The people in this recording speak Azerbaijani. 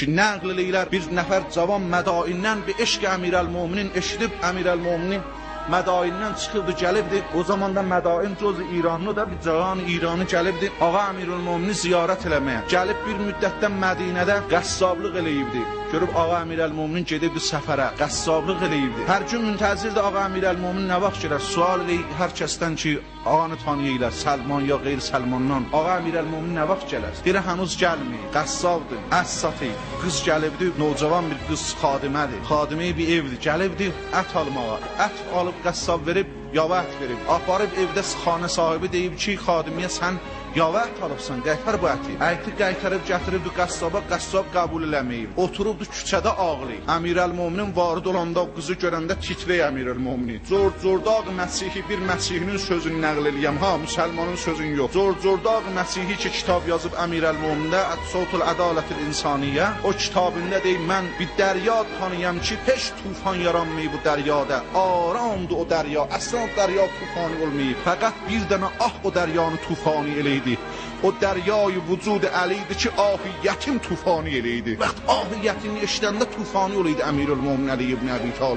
ki, nəql eləyirlər bir nəfər cavan mədaindən bir eşq Əmirəl-Möminin eşidib Əmirəl-Möminin mədaindən çıxırdı, gəlibdi. O zamanda mədain cöz İranlı da bir cavan İranı gəlibdi. Ağa Əmirəl-Mömini ziyarət eləməyə. Gəlib bir müddətdən Mədinədə qəssablıq eləyibdi. Görüb Ağa Əmirəl-Möminin gedibdi səfərə, qəssablıq eləyibdi. Hər gün müntəzirdir Ağa Əmirəl-Mömin nə vaxt gələr? Sual eləyir hər kəsdən ki, ağanı tanıyırlar, Səlman ya qeyri-Səlmandan. Ağa Əmirəl-Mömin nə vaxt gələr? Deyir, hənuz gəlməyir, qəssabdır, ət satır. Qız gəlibdi, nocavan bir qız xadimədir. Xadiməyə bir evdir, gəlibdi ət almağa. Ət alıb qəssab verib, yava ət verib. Aparıb evdə xanə sahibi deyib ki, xadimiyə sən yava ət alıbsan, qaytar bu əti. Əti qaytarıb gətiribdi qəssaba, qəssab qəbul eləməyib. Oturubdu küçədə ağlayıb. Əmirəl-Möminin varid olanda qızı görəndə titrək Əmirəl-Mömini. Zordaq Məsihi bir Məsihinin sözünü nəql eləyəm, ha, müsəlmanın sözünü yox. Zordaq Məsihi ki, kitab yazıb Əmirəl-Mömində, Ət-Sotul Ədalətül İnsaniyyə. O kitabında deyib, mən bir dərya tanıyam ki, heç tufan yaranmayıb bu dəryada. Aramdır o dərya, əslən o dərya tufanı olmayıb. Fəqət bir dənə o dəryanı tufanı eləyib. O dəryayı vücud əliydi ki, ahiyyətin tufanı eləydi. Vaxt ahiyyətini eşidəndə tufanı oluydu Əmirəl-Mömin Əli ibn Əbi Talib.